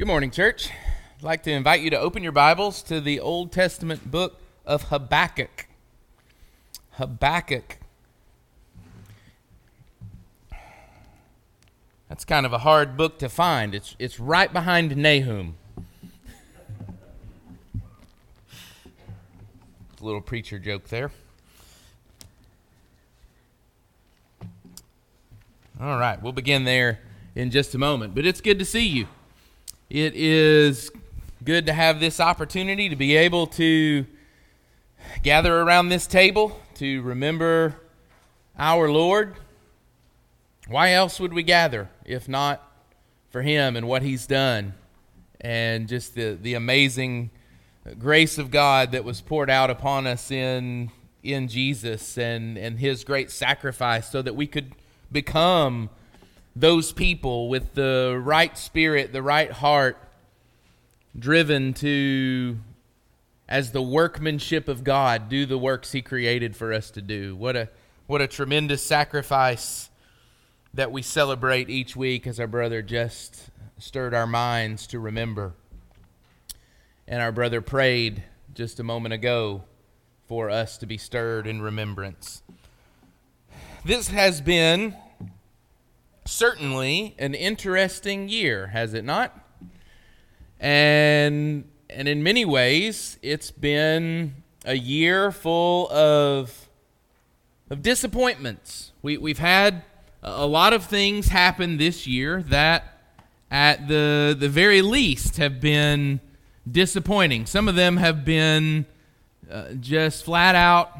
Good morning, church. I'd like to invite you to open your Bibles to the Old Testament book of Habakkuk. Habakkuk. That's kind of a hard book to find. It's right behind Nahum. A little preacher joke there. All right, we'll begin there in just a moment, but it's good to see you. It is good to have this opportunity to be able to gather around this table to remember our Lord. Why else would we gather if not for Him and what He's done and just the amazing grace of God that was poured out upon us in Jesus and His great sacrifice so that we could become those people with the right spirit, the right heart, driven to, as the workmanship of God, do the works He created for us to do. What a tremendous sacrifice that we celebrate each week, as our brother just stirred our minds to remember. And our brother prayed just a moment ago for us to be stirred in remembrance. This has been certainly an interesting year, has it not? And in many ways, it's been a year full of disappointments. We've had a lot of things happen this year that, at the very least, have been disappointing. Some of them have been just flat out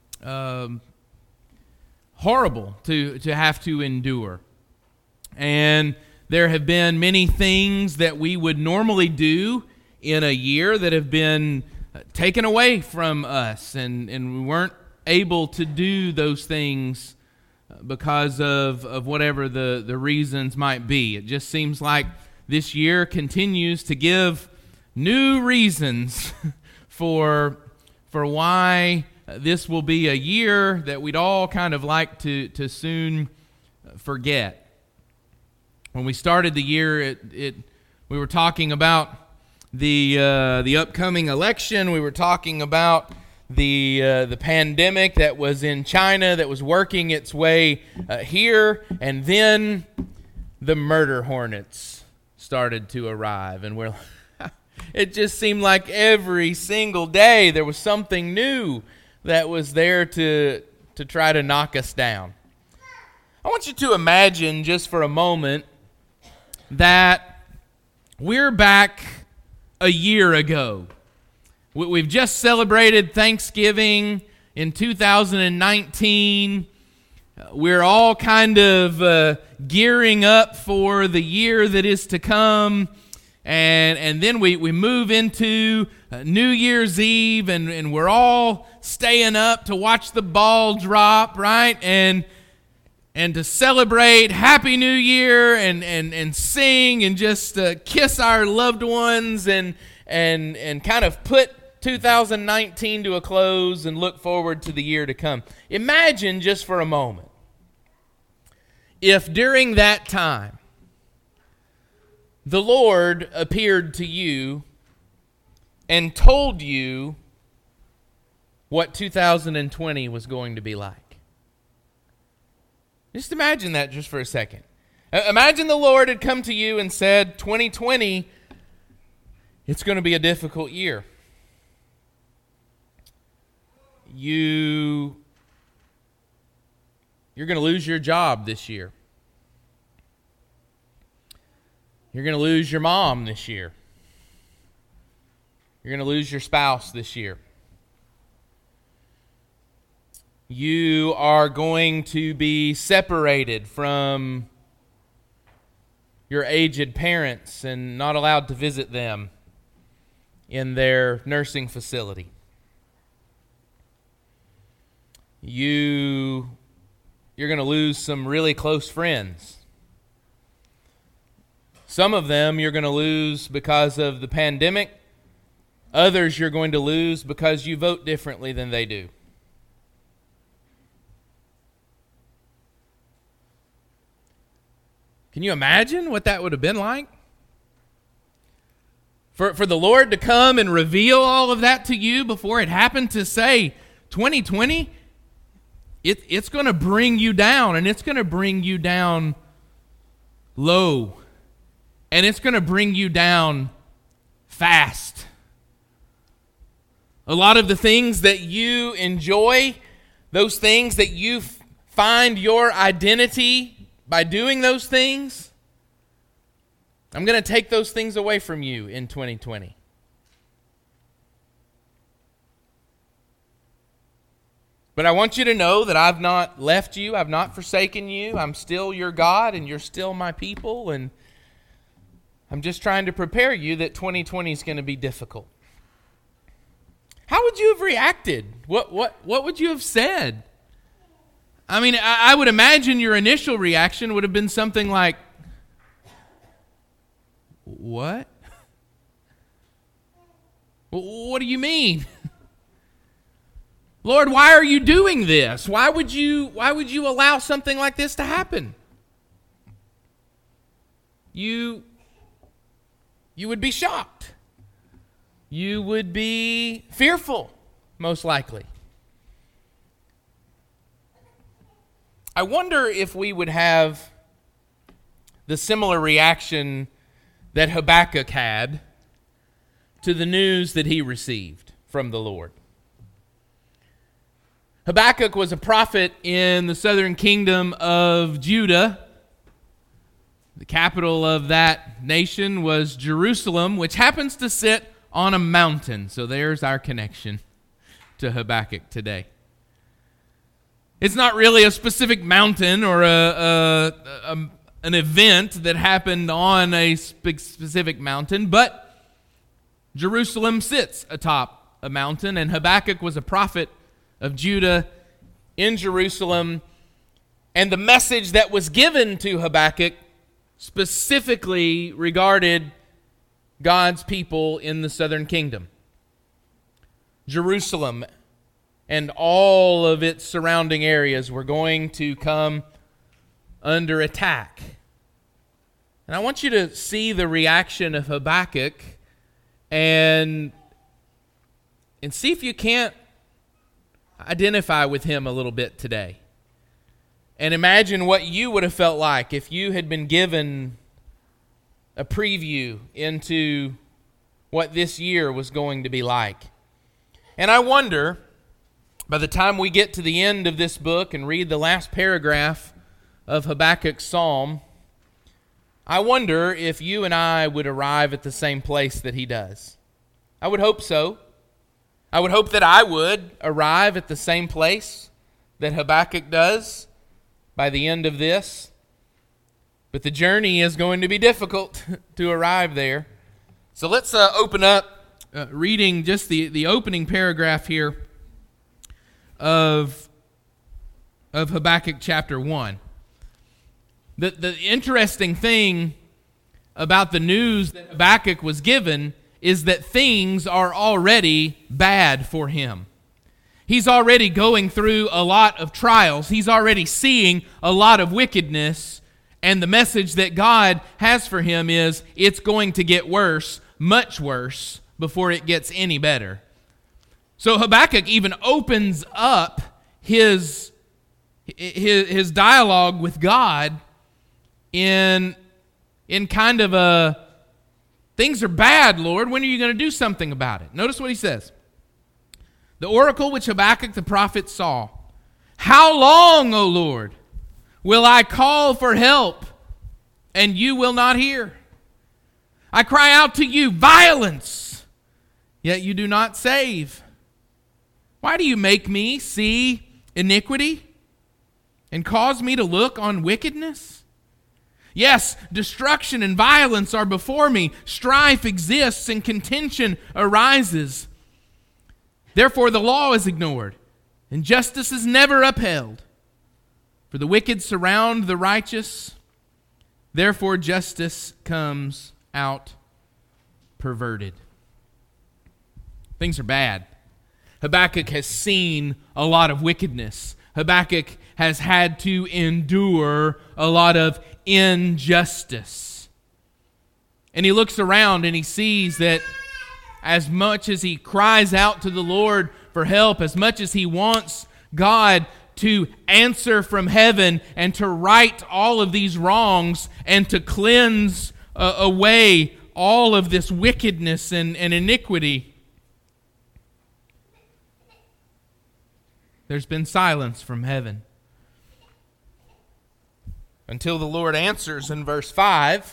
horrible to have to endure. And there have been many things that we would normally do in a year that have been taken away from us, and we weren't able to do those things because of whatever the reasons might be. It just seems like this year continues to give new reasons for why this will be a year that we'd all kind of like to soon forget. When we started the year, we were talking about the upcoming election. We were talking about the pandemic that was in China that was working its way here, and then the murder hornets started to arrive, and it just seemed like every single day there was something new that was there to try to knock us down. I want you to imagine just for a moment that we're back a year ago. We've just celebrated Thanksgiving in 2019. We're all kind of gearing up for the year that is to come. And then we move into New Year's Eve, and we're all staying up to watch the ball drop, right? And to celebrate Happy New Year and sing and just kiss our loved ones and kind of put 2019 to a close and look forward to the year to come. Imagine just for a moment if during that time the Lord appeared to you and told you what 2020 was going to be like. Just imagine that just for a second. Imagine the Lord had come to you and said, 2020, it's going to be a difficult year. You're going to lose your job this year. You're going to lose your mom this year. You're going to lose your spouse this year. You are going to be separated from your aged parents and not allowed to visit them in their nursing facility. You're going to lose some really close friends. Some of them you're going to lose because of the pandemic. Others you're going to lose because you vote differently than they do. Can you imagine what that would have been like? For the Lord to come and reveal all of that to you before it happened, to say 2020, it's going to bring you down, and it's going to bring you down low, and it's going to bring you down fast. A lot of the things that you enjoy, those things that you find your identity by doing those things, I'm going to take those things away from you in 2020. But I want you to know that I've not left you. I've not forsaken you. I'm still your God, and you're still my people. And I'm just trying to prepare you that 2020 is going to be difficult. How would you have reacted? What would you have said? I mean, I would imagine your initial reaction would have been something like, "What? What do you mean? Lord, why are you doing this? Why would you allow something like this to happen?" You would be shocked. You would be fearful, most likely. I wonder if we would have the similar reaction that Habakkuk had to the news that he received from the Lord. Habakkuk was a prophet in the southern kingdom of Judah. The capital of that nation was Jerusalem, which happens to sit on a mountain. So there's our connection to Habakkuk today. It's not really a specific mountain or an event that happened on a specific mountain, but Jerusalem sits atop a mountain, and Habakkuk was a prophet of Judah in Jerusalem, and the message that was given to Habakkuk specifically regarded God's people in the southern kingdom. Jerusalem and all of its surrounding areas were going to come under attack. And I want you to see the reaction of Habakkuk and see if you can't identify with him a little bit today. And imagine what you would have felt like if you had been given a preview into what this year was going to be like. And I wonder, by the time we get to the end of this book and read the last paragraph of Habakkuk's psalm, I wonder if you and I would arrive at the same place that he does. I would hope so. I would hope that I would arrive at the same place that Habakkuk does by the end of this. But the journey is going to be difficult to arrive there. So let's open up reading just the opening paragraph here of Habakkuk chapter 1. The interesting thing about the news that Habakkuk was given is that things are already bad for him. He's already going through a lot of trials. He's already seeing a lot of wickedness. And the message that God has for him is it's going to get worse, much worse, before it gets any better. So Habakkuk even opens up his dialogue with God in kind of a, things are bad, Lord. When are you going to do something about it? Notice what he says. The oracle which Habakkuk the prophet saw. How long, O Lord, will I call for help, and you will not hear? I cry out to you, violence, yet you do not save. Why do you make me see iniquity and cause me to look on wickedness? Yes, destruction and violence are before me. Strife exists and contention arises. Therefore the law is ignored, and justice is never upheld. For the wicked surround the righteous, therefore justice comes out perverted. Things are bad. Habakkuk has seen a lot of wickedness. Habakkuk has had to endure a lot of injustice. And he looks around and he sees that as much as he cries out to the Lord for help, as much as he wants God to answer from heaven and to right all of these wrongs and to cleanse away all of this wickedness and iniquity, there's been silence from heaven. Until the Lord answers in verse 5,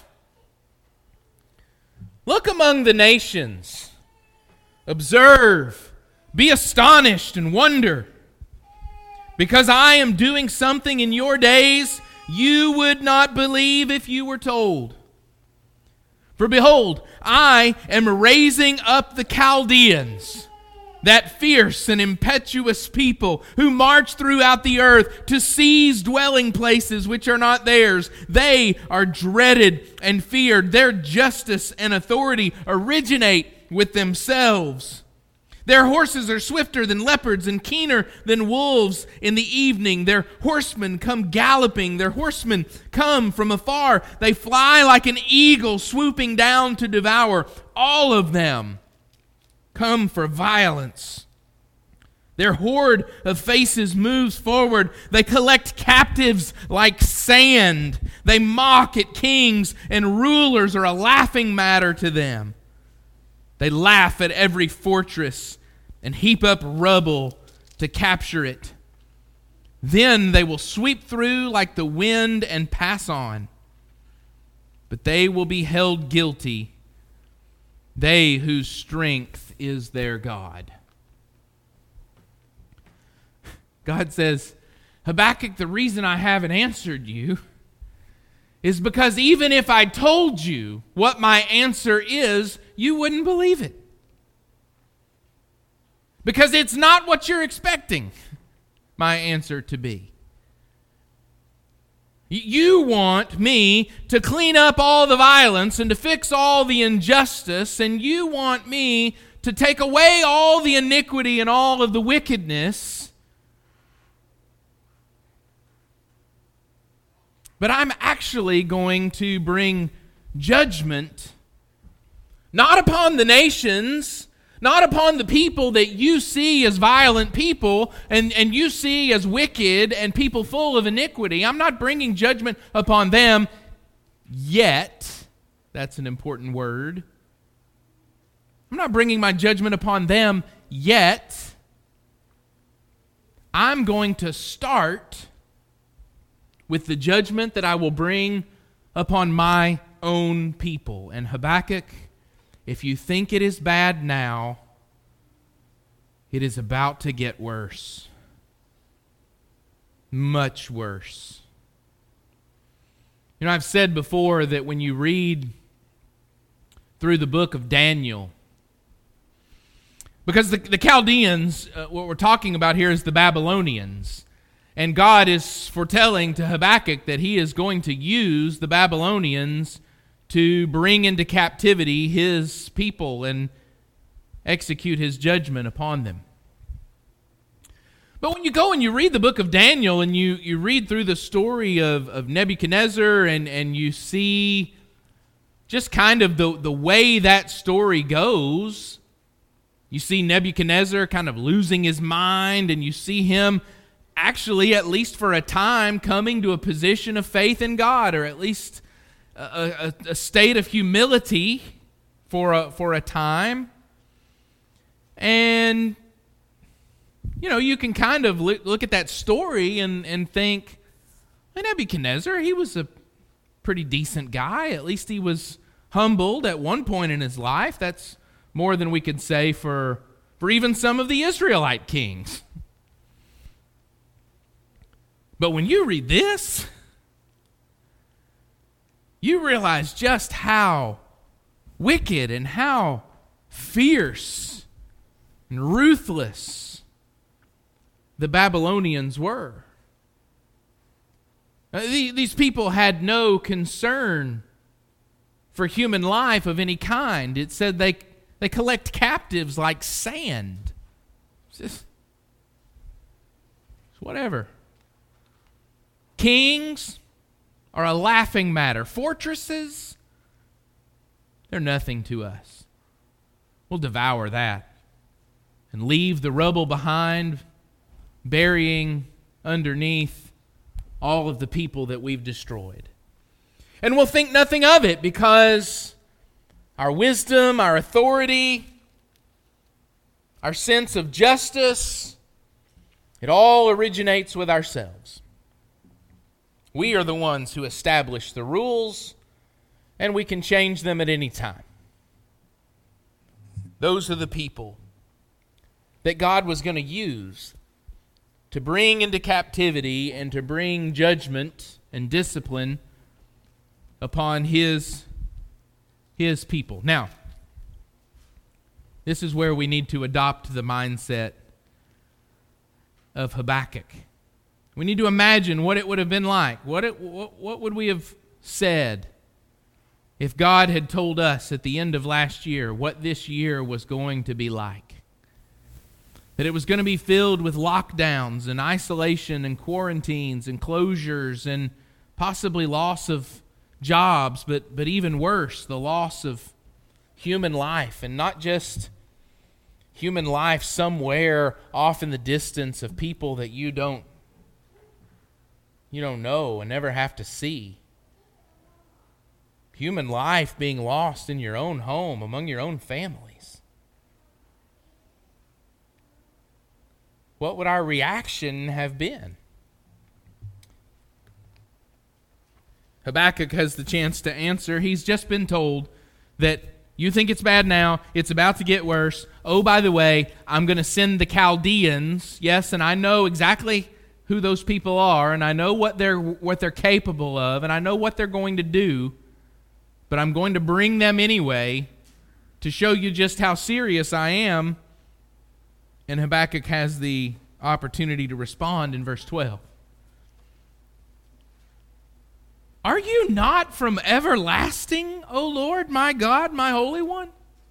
"Look among the nations, observe, be astonished and wonder, because I am doing something in your days you would not believe if you were told. For behold, I am raising up the Chaldeans, that fierce and impetuous people who march throughout the earth to seize dwelling places which are not theirs. They are dreaded and feared. Their justice and authority originate with themselves. Their horses are swifter than leopards and keener than wolves in the evening. Their horsemen come galloping. Their horsemen come from afar. They fly like an eagle swooping down to devour. All of them come for violence. Their horde of faces moves forward. They collect captives like sand. They mock at kings, and rulers are a laughing matter to them. They laugh at every fortress and heap up rubble to capture it. Then they will sweep through like the wind and pass on. But they will be held guilty, they whose strength is their God." God says, "Habakkuk, the reason I haven't answered you is because even if I told you what my answer is, you wouldn't believe it. Because it's not what you're expecting my answer to be. You want me to clean up all the violence and to fix all the injustice, and you want me to take away all the iniquity and all of the wickedness. But I'm actually going to bring judgment not upon the nations, not upon the people that you see as violent people and you see as wicked and people full of iniquity. I'm not bringing judgment upon them yet. That's an important word. I'm not bringing my judgment upon them yet. I'm going to start with the judgment that I will bring upon my own people. And Habakkuk, if you think it is bad now, it is about to get worse. Much worse. You know, I've said before that when you read through the book of Daniel, because the Chaldeans, what we're talking about here is the Babylonians. And God is foretelling to Habakkuk that he is going to use the Babylonians to bring into captivity his people and execute his judgment upon them. But when you go and you read the book of Daniel and you read through the story of Nebuchadnezzar and you see just kind of the way that story goes, you see Nebuchadnezzar kind of losing his mind, and you see him actually, at least for a time, coming to a position of faith in God, or at least a state of humility for a time. And, you know, you can kind of look at that story and think, well, Nebuchadnezzar, he was a pretty decent guy. At least he was humbled at one point in his life. That's more than we could say for even some of the Israelite kings. But when you read this, you realize just how wicked and how fierce and ruthless the Babylonians were. These people had no concern for human life of any kind. It said they collect captives like sand. It's just whatever. Kings are a laughing matter. Fortresses, they're nothing to us. we'll devour that and leave the rubble behind, burying underneath all of the people that we've destroyed. And we'll think nothing of it because our wisdom, our authority, our sense of justice, it all originates with ourselves. We are the ones who establish the rules, and we can change them at any time. Those are the people that God was going to use to bring into captivity and to bring judgment and discipline upon His people. Now, this is where we need to adopt the mindset of Habakkuk. We need to imagine what it would have been like. What would we have said if God had told us at the end of last year what this year was going to be like? That it was going to be filled with lockdowns and isolation and quarantines and closures and possibly loss of jobs, but even worse, the loss of human life, and not just human life somewhere off in the distance of people that you don't know and never have to see. Human life being lost in your own home, among your own families. What would our reaction have been? Habakkuk has the chance to answer. He's just been told that you think it's bad now, it's about to get worse. Oh, by the way, I'm going to send the Chaldeans. Yes, and I know exactly who those people are, and I know what they're capable of, and I know what they're going to do, but I'm going to bring them anyway to show you just how serious I am. And Habakkuk has the opportunity to respond in verse 12. Are you not from everlasting, O Lord, my God, my Holy One?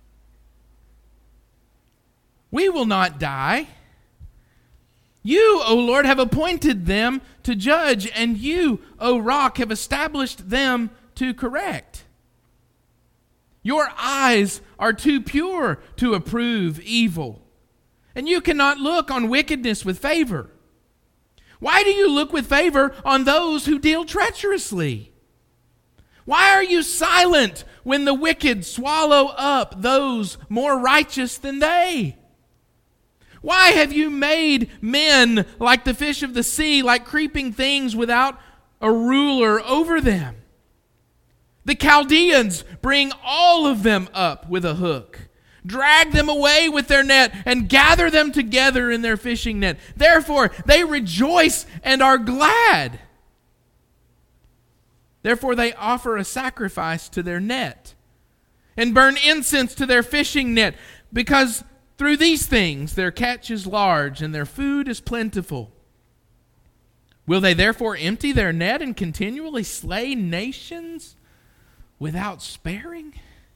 We will not die. You, O Lord, have appointed them to judge, and you, O Rock, have established them to correct. Your eyes are too pure to approve evil, and you cannot look on wickedness with favor. Why do you look with favor on those who deal treacherously? Why are you silent when the wicked swallow up those more righteous than they? Why have you made men like the fish of the sea, like creeping things without a ruler over them? The Chaldeans bring all of them up with a hook, drag them away with their net, and gather them together in their fishing net. Therefore, they rejoice and are glad. Therefore, they offer a sacrifice to their net and burn incense to their fishing net, because through these things their catch is large and their food is plentiful. Will they therefore empty their net and continually slay nations without sparing?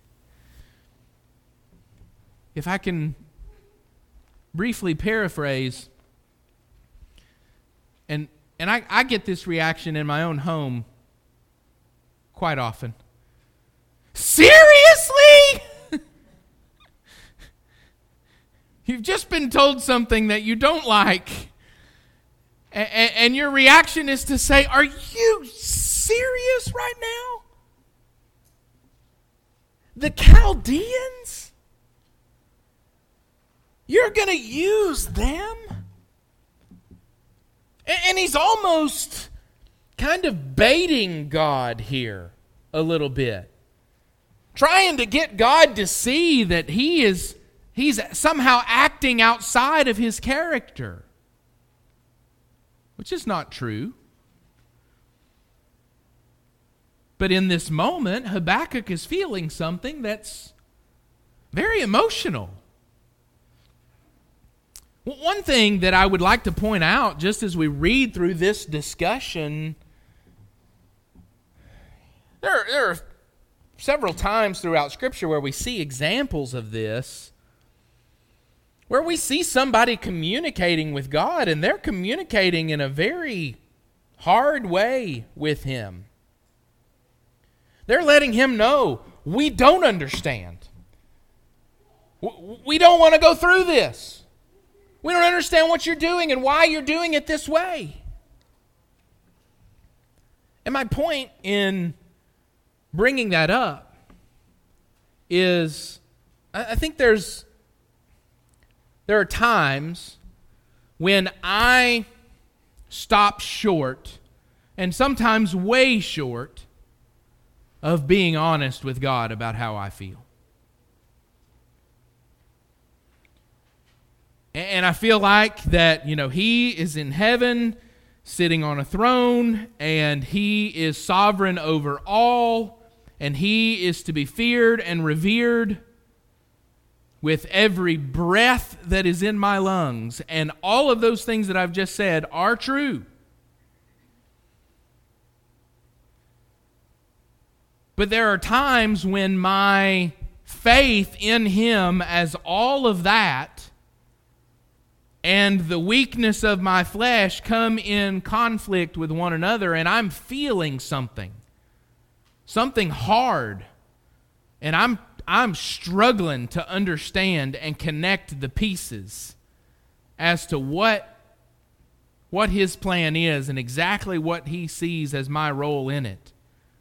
If I can briefly paraphrase, and I get this reaction in my own home quite often. Seriously? You've just been told something that you don't like, and your reaction is to say, are you serious right now? The Chaldeans? You're going to use them? And he's almost kind of baiting God here a little bit, trying to get God to see that he's somehow acting outside of his character, which is not true. But in this moment, Habakkuk is feeling something that's very emotional. One thing that I would like to point out, just as we read through this discussion, there are several times throughout Scripture where we see examples of this, where we see somebody communicating with God, and they're communicating in a very hard way with Him. They're letting Him know, we don't understand. We don't want to go through this. We don't understand what you're doing and why you're doing it this way. And my point in bringing that up is I think there are times when I stop short, and sometimes way short, of being honest with God about how I feel. And I feel like that, He is in heaven, sitting on a throne, and He is sovereign over all, and He is to be feared and revered with every breath that is in my lungs. And all of those things that I've just said are true. But there are times when my faith in Him as all of that and the weakness of my flesh come in conflict with one another, and I'm feeling something hard, and I'm struggling to understand and connect the pieces as to what His plan is and exactly what He sees as my role in it.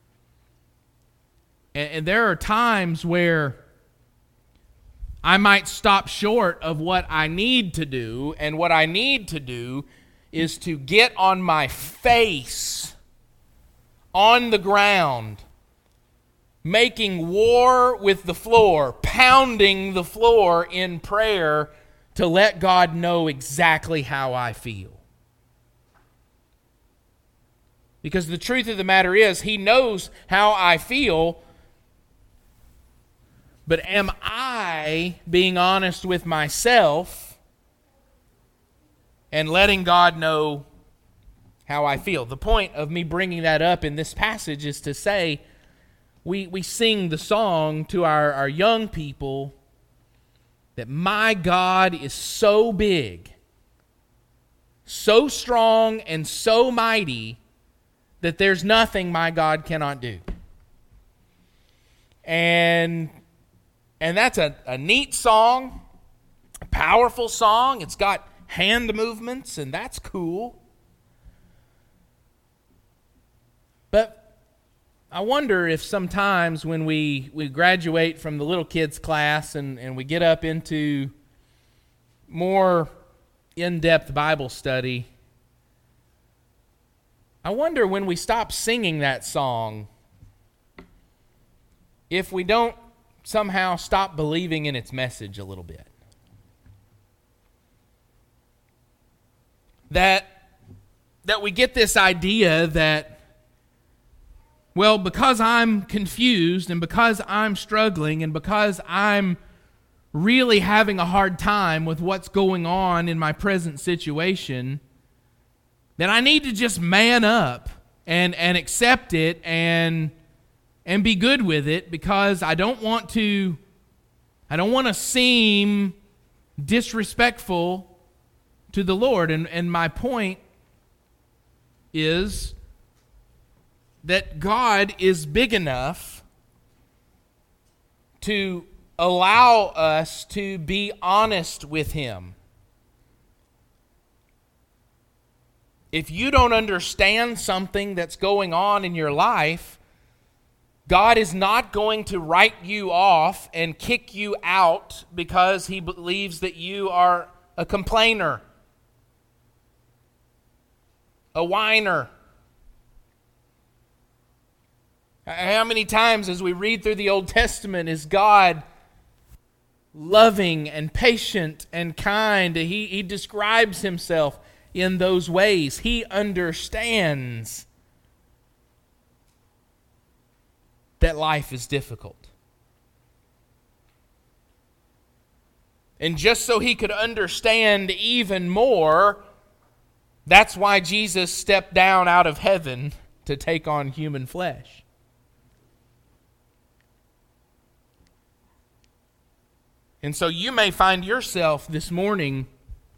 And there are times where I might stop short of what I need to do, and what I need to do is to get on my face on the ground, making war with the floor, pounding the floor in prayer to let God know exactly how I feel. Because the truth of the matter is, He knows how I feel. But am I being honest with myself and letting God know how I feel? The point of me bringing that up in this passage is to say, we sing the song to our young people that my God is so big, so strong, and so mighty that there's nothing my God cannot do. And that's a neat song, a powerful song. It's got hand movements, and that's cool. But I wonder if sometimes when we graduate from the little kids class and we get up into more in-depth Bible study, I wonder when we stop singing that song, if we don't somehow stop believing in its message a little bit. That we get this idea that, well, because I'm confused and because I'm struggling and because I'm really having a hard time with what's going on in my present situation, then I need to just man up and accept it and be good with it, because I don't want to seem disrespectful to the Lord. And my point is that God is big enough to allow us to be honest with Him. If you don't understand something that's going on in your life, God is not going to write you off and kick you out because He believes that you are a complainer, a whiner. How many times as we read through the Old Testament is God loving and patient and kind? He describes Himself in those ways. He understands that life is difficult. And just so He could understand even more, that's why Jesus stepped down out of heaven to take on human flesh. And so you may find yourself this morning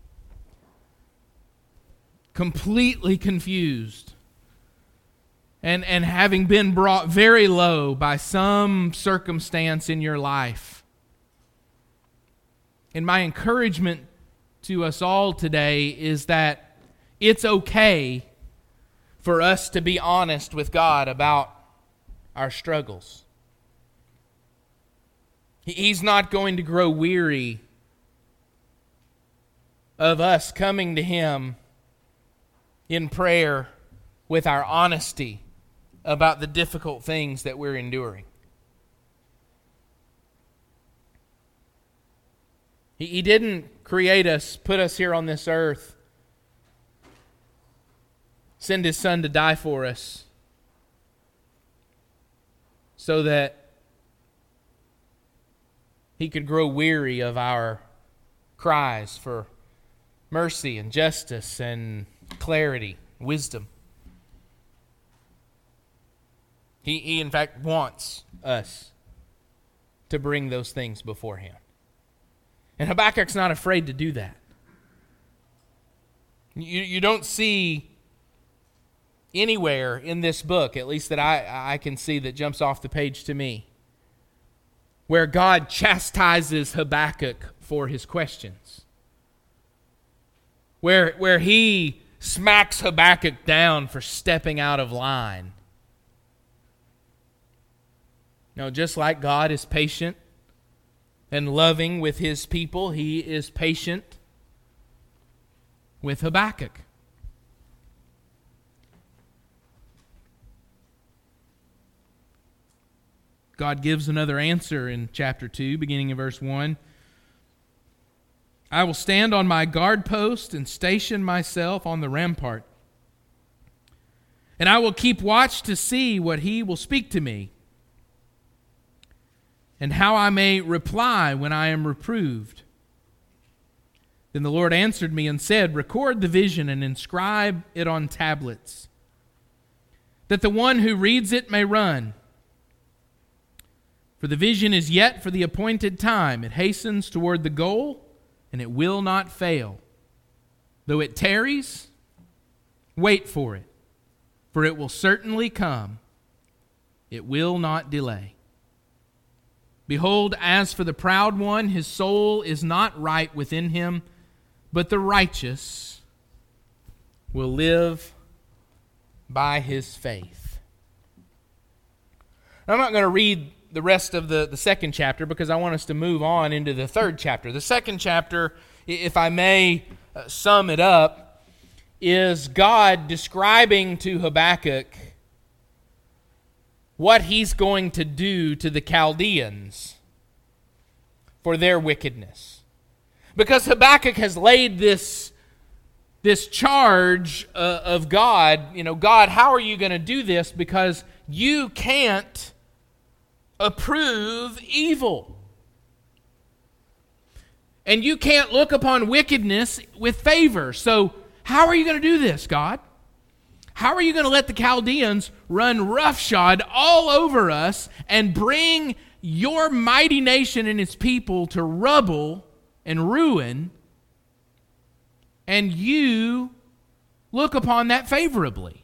completely confused and having been brought very low by some circumstance in your life. And my encouragement to us all today is that it's okay for us to be honest with God about our struggles. He's not going to grow weary of us coming to Him in prayer with our honesty about the difficult things that we're enduring. He didn't create us, put us here on this earth, send His Son to die for us so that He could grow weary of our cries for mercy and justice and clarity, wisdom. He in fact wants us to bring those things before Him. And Habakkuk's not afraid to do that. You don't see anywhere in this book, at least that I can see that jumps off the page to me, where God chastises Habakkuk for his questions. Where He smacks Habakkuk down for stepping out of line. No, just like God is patient and loving with His people, He is patient with Habakkuk. God gives another answer in chapter 2, beginning in verse 1. I will stand on my guard post and station myself on the rampart. And I will keep watch to see what He will speak to me, and how I may reply when I am reproved. Then the Lord answered me and said, record the vision and inscribe it on tablets, that the one who reads it may run. For the vision is yet for the appointed time. It hastens toward the goal, and it will not fail. Though it tarries, wait for it, for it will certainly come. It will not delay. Behold, as for the proud one, his soul is not right within him, but the righteous will live by his faith. I'm not going to read the rest of the second chapter because I want us to move on into the third chapter. The second chapter, if I may sum it up, is God describing to Habakkuk what He's going to do to the Chaldeans for their wickedness. Because Habakkuk has laid this charge of God, God, how are you going to do this? Because you can't approve evil. And you can't look upon wickedness with favor. So how are you going to do this, God? How are you going to let the Chaldeans run roughshod all over us and bring your mighty nation and its people to rubble and ruin, and you look upon that favorably?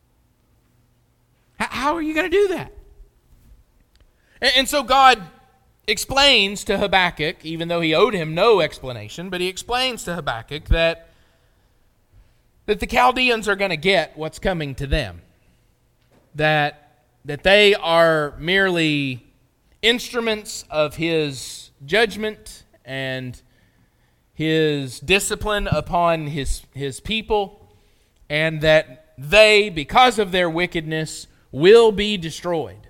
How are you going to do that? And so God explains to Habakkuk, even though he owed him no explanation, but he explains to Habakkuk that the Chaldeans are going to get what's coming to them. That they are merely instruments of His judgment and His discipline upon His people, and that they, because of their wickedness, will be destroyed.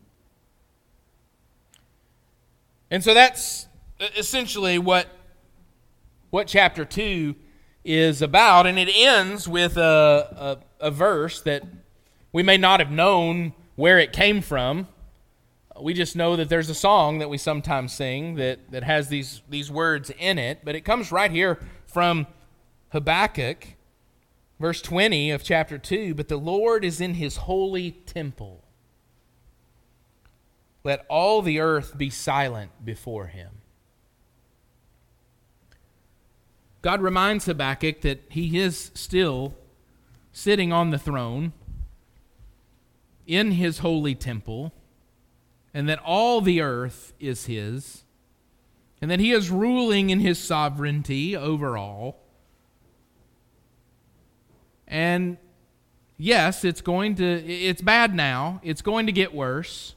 And so that's essentially what chapter 2 is about, and it ends with a verse that we may not have known where it came from. We just know that there's a song that we sometimes sing that has these words in it, but it comes right here from Habakkuk, verse 20 of chapter 2. But the Lord is in His holy temple. Let all the earth be silent before Him. God reminds Habakkuk that He is still sitting on the throne in His holy temple, and that all the earth is His, and that He is ruling in His sovereignty over all. And yes, it's bad now. It's going to get worse.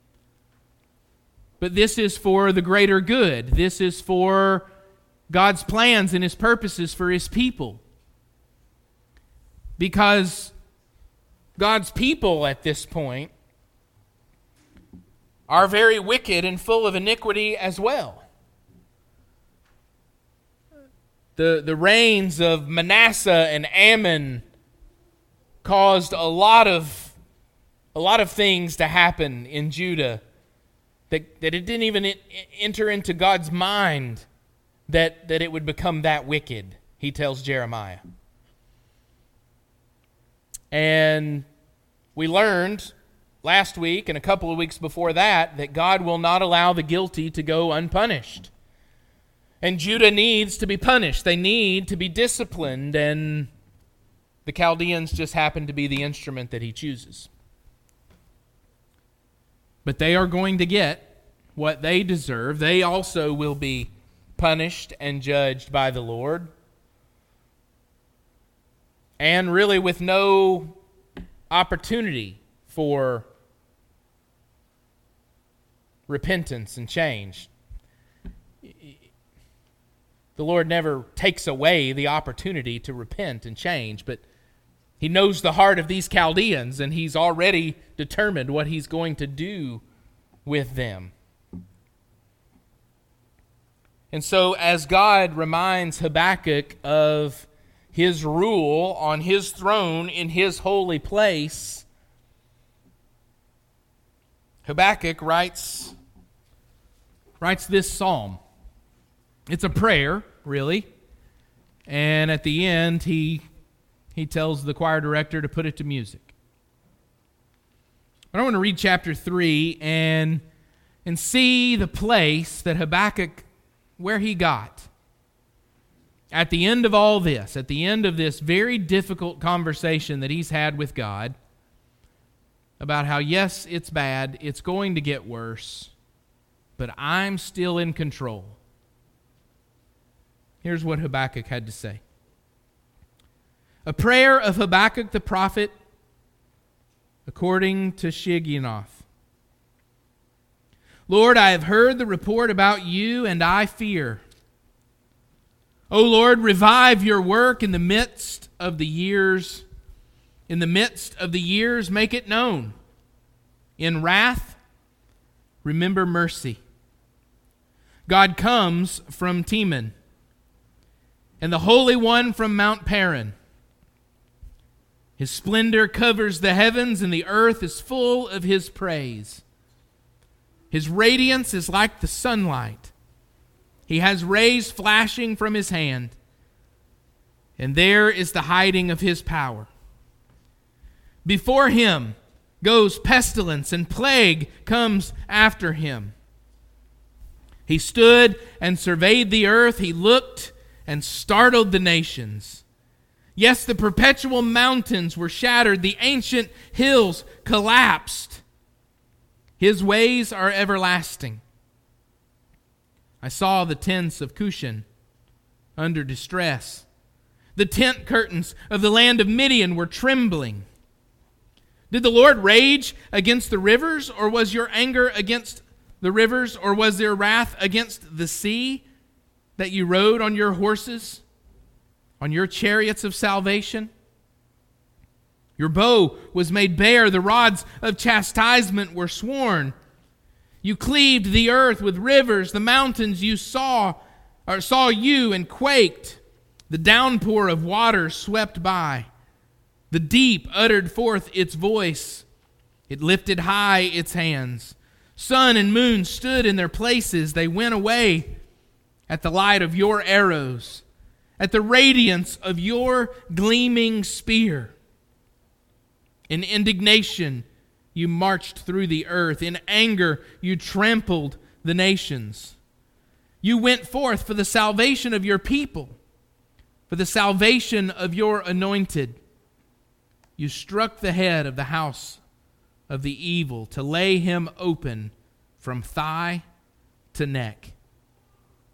But this is for the greater good. This is for God's plans and His purposes for His people. Because God's people at this point are very wicked and full of iniquity as well. The reigns of Manasseh and Ammon caused a lot of things to happen in Judah that it didn't even enter into God's mind that it would become that wicked, he tells Jeremiah. And we learned last week and a couple of weeks before that God will not allow the guilty to go unpunished. And Judah needs to be punished. They need to be disciplined, and the Chaldeans just happen to be the instrument that he chooses. But they are going to get what they deserve. They also will be punished and judged by the Lord. And really with no opportunity for repentance and change. The Lord never takes away the opportunity to repent and change, but He knows the heart of these Chaldeans, and He's already determined what He's going to do with them. And so as God reminds Habakkuk of His rule on His throne in His holy place, Habakkuk writes this psalm. It's a prayer, really. And at the end, he tells the choir director to put it to music. But I want to read chapter 3 and see the place that Habakkuk, where he got. At the end of all this, at the end of this very difficult conversation that he's had with God, about how, yes, it's bad, it's going to get worse, but I'm still in control. Here's what Habakkuk had to say. A prayer of Habakkuk the prophet, according to Shigionoth. Lord, I have heard the report about you, and I fear. O Lord, revive your work in the midst of the years. In the midst of the years, make it known. In wrath, remember mercy. God comes from Teman, and the Holy One from Mount Paran. His splendor covers the heavens, and the earth is full of His praise. His radiance is like the sunlight. He has rays flashing from His hand, and there is the hiding of His power. Before Him goes pestilence, and plague comes after Him. He stood and surveyed the earth. He looked and startled the nations. Yes, the perpetual mountains were shattered. The ancient hills collapsed. His ways are everlasting. I saw the tents of Cushan under distress. The tent curtains of the land of Midian were trembling. Did the Lord rage against the rivers, or was your anger against the rivers, or was there wrath against the sea that you rode on your horses, on your chariots of salvation? Your bow was made bare, the rods of chastisement were sworn. You cleaved the earth with rivers, the mountains saw you and quaked. The downpour of water swept by. The deep uttered forth its voice. It lifted high its hands. Sun and moon stood in their places. They went away at the light of your arrows, at the radiance of your gleaming spear. In indignation, you marched through the earth. In anger, you trampled the nations. You went forth for the salvation of your people, for the salvation of your anointed. You struck the head of the house of the evil to lay him open from thigh to neck.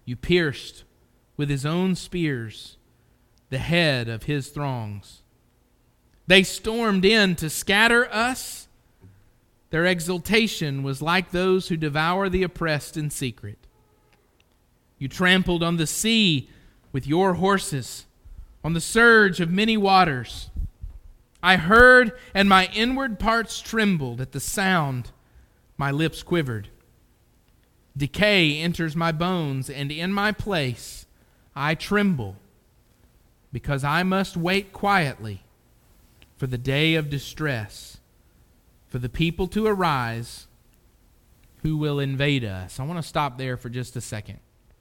You pierced with his own spears the head of his throngs. They stormed in to scatter us. Their exultation was like those who devour the oppressed in secret. You trampled on the sea with your horses, on the surge of many waters. I heard, and my inward parts trembled at the sound. My lips quivered. Decay enters my bones, and in my place I tremble, because I must wait quietly for the day of distress, for the people to arise who will invade us. I want to stop there for just a second.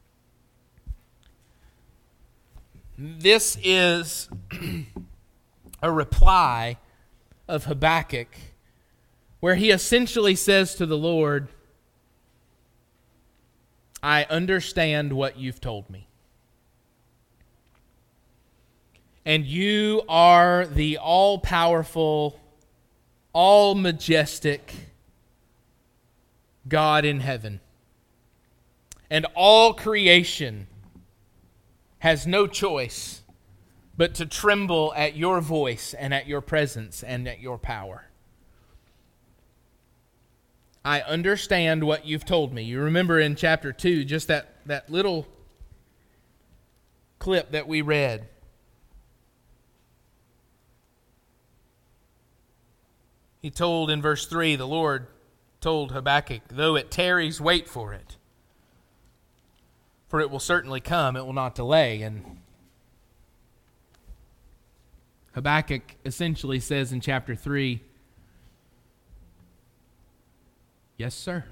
This is a reply of Habakkuk, where he essentially says to the Lord, I understand what you've told me. And you are the all-powerful, all-majestic God in heaven. And all creation has no choice but to tremble at your voice and at your presence and at your power. I understand what you've told me. You remember in chapter 2, just that little clip that we read. He told in verse 3, the Lord told Habakkuk, though it tarries, wait for it. For it will certainly come, it will not delay. And Habakkuk essentially says in chapter 3, yes, sir.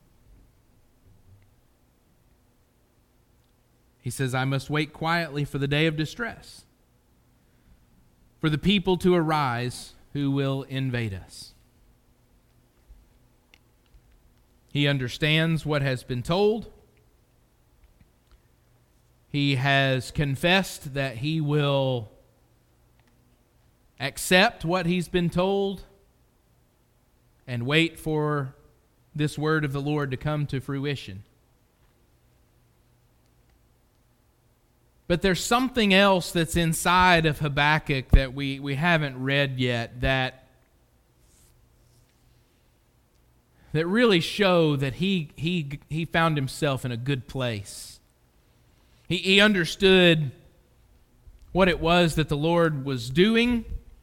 He says, I must wait quietly for the day of distress, for the people to arise who will invade us. He understands what has been told. He has confessed that he will accept what he's been told and wait for this word of the Lord to come to fruition. But there's something else that's inside of Habakkuk that we haven't read yet that really show that he found himself in a good place. He understood what it was that the Lord was doing.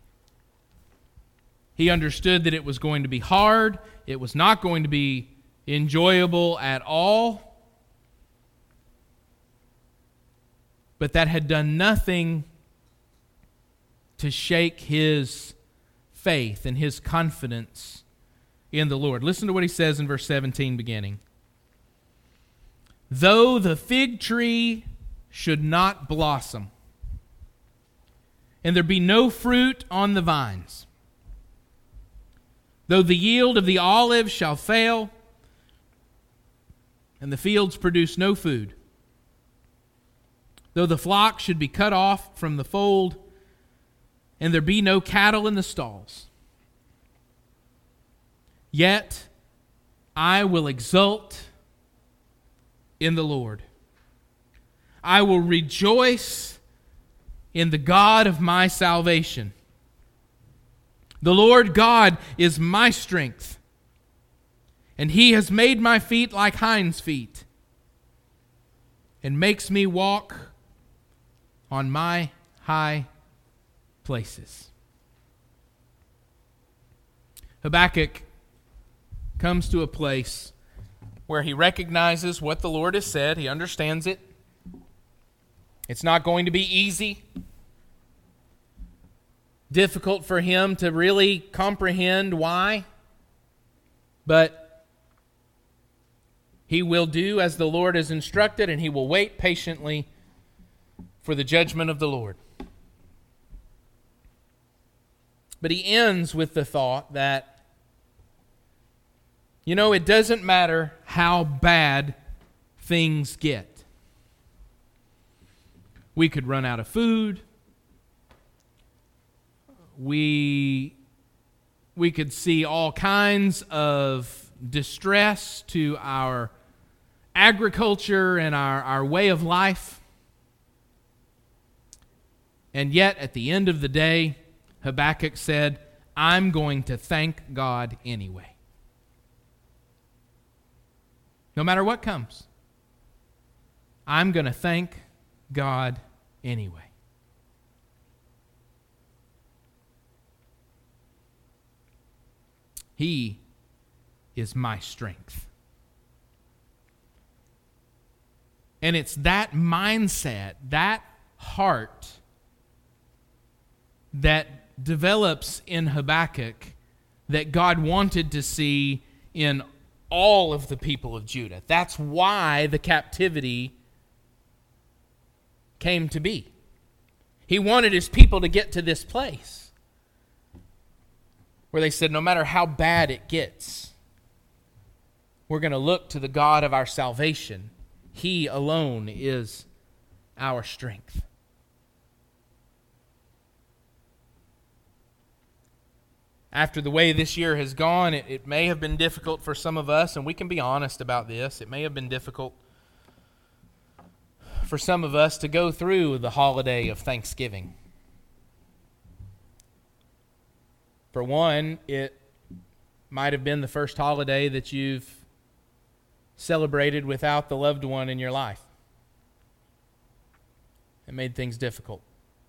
He understood that it was going to be hard. It was not going to be enjoyable at all. But that had done nothing to shake his faith and his confidence in the Lord. Listen to what he says in verse 17 beginning. Though the fig tree should not blossom, and there be no fruit on the vines, though the yield of the olive shall fail, and the fields produce no food, though the flock should be cut off from the fold, and there be no cattle in the stalls, yet I will exult in the Lord. I will rejoice in the God of my salvation. The Lord God is my strength, and he has made my feet like hinds' feet, and makes me walk on my high places. Habakkuk comes to a place where he recognizes what the Lord has said. He understands it. It's not going to be easy. Difficult for him to really comprehend why. But he will do as the Lord has instructed, and he will wait patiently for the judgment of the Lord. But he ends with the thought that, it doesn't matter how bad things get. We could run out of food. We could see all kinds of distress to our agriculture and our way of life. And yet, at the end of the day, Habakkuk said, I'm going to thank God anyway. No matter what comes, I'm going to thank God anyway. He is my strength. And it's that mindset, that heart that develops in Habakkuk that God wanted to see in all of the people of Judah. That's why the captivity came to be. He wanted his people to get to this place where they said, no matter how bad it gets, we're going to look to the God of our salvation. He alone is our strength. After the way this year has gone, it may have been difficult for some of us, and we can be honest about this. It may have been difficult for some of us to go through the holiday of Thanksgiving. For one, it might have been the first holiday that you've celebrated without the loved one in your life. It made things difficult.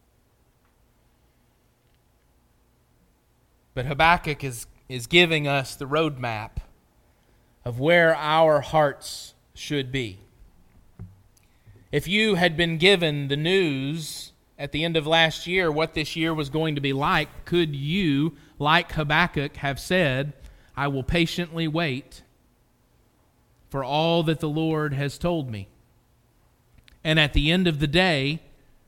But Habakkuk is giving us the roadmap of where our hearts should be. If you had been given the news at the end of last year what this year was going to be like, could you, like Habakkuk, have said, I will patiently wait for all that the Lord has told me? And at the end of the day,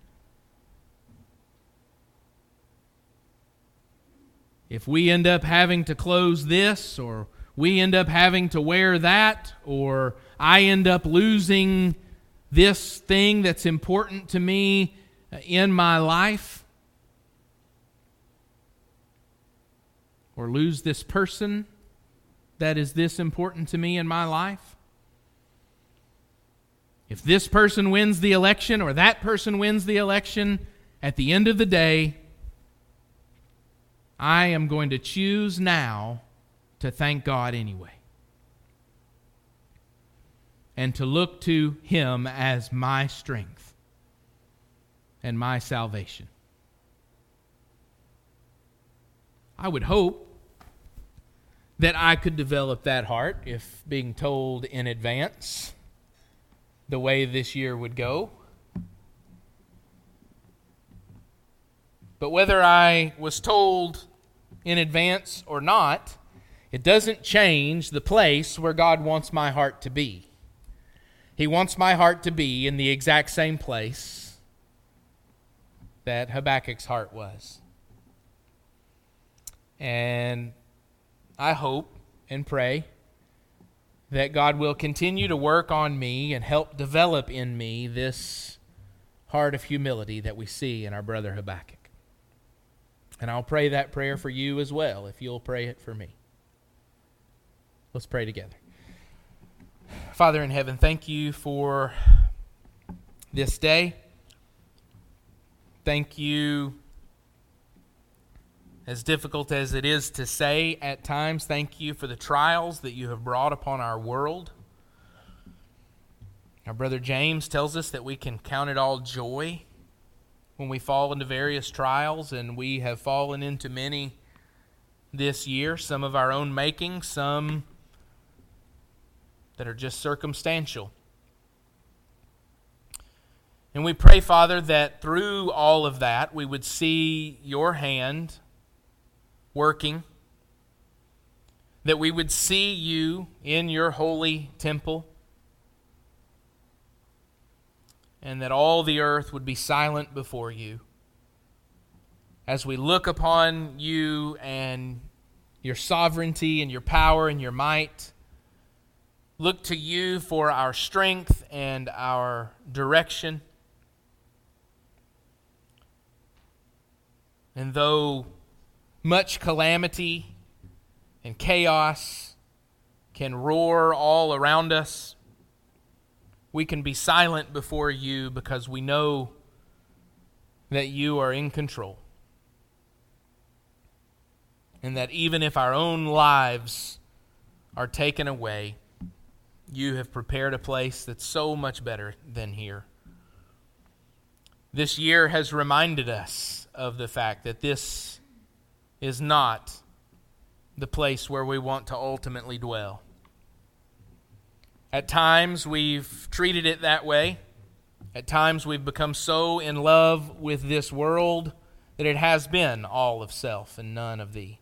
if we end up having to close this, or we end up having to wear that, or I end up losing this thing that's important to me in my life, or lose this person that is this important to me in my life, if this person wins the election or that person wins the election, at the end of the day, I am going to choose now to thank God anyway, and to look to Him as my strength and my salvation. I would hope that I could develop that heart if being told in advance the way this year would go. But whether I was told in advance or not, it doesn't change the place where God wants my heart to be. He wants my heart to be in the exact same place that Habakkuk's heart was. And I hope and pray that God will continue to work on me and help develop in me this heart of humility that we see in our brother Habakkuk. And I'll pray that prayer for you as well, if you'll pray it for me. Let's pray together. Father in heaven, thank you for this day. Thank you, as difficult as it is to say at times, thank you for the trials that you have brought upon our world. Our brother James tells us that we can count it all joy when we fall into various trials, and we have fallen into many this year, some of our own making, some that are just circumstantial. And we pray, Father, that through all of that, we would see your hand working, that we would see you in your holy temple, and that all the earth would be silent before you as we look upon you and your sovereignty and your power and your might. Look to you for our strength and our direction. And though much calamity and chaos can roar all around us, we can be silent before you because we know that you are in control. And that even if our own lives are taken away, you have prepared a place that's so much better than here. This year has reminded us of the fact that this is not the place where we want to ultimately dwell. At times we've treated it that way. At times we've become so in love with this world that it has been all of self and none of thee.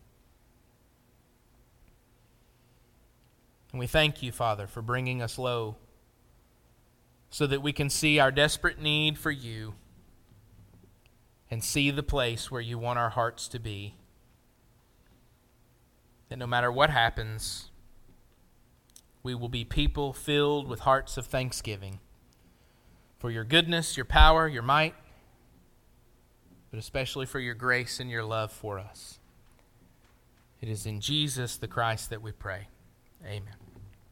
And we thank you, Father, for bringing us low so that we can see our desperate need for you and see the place where you want our hearts to be. That no matter what happens, we will be people filled with hearts of thanksgiving for your goodness, your power, your might, but especially for your grace and your love for us. It is in Jesus the Christ that we pray. Amen.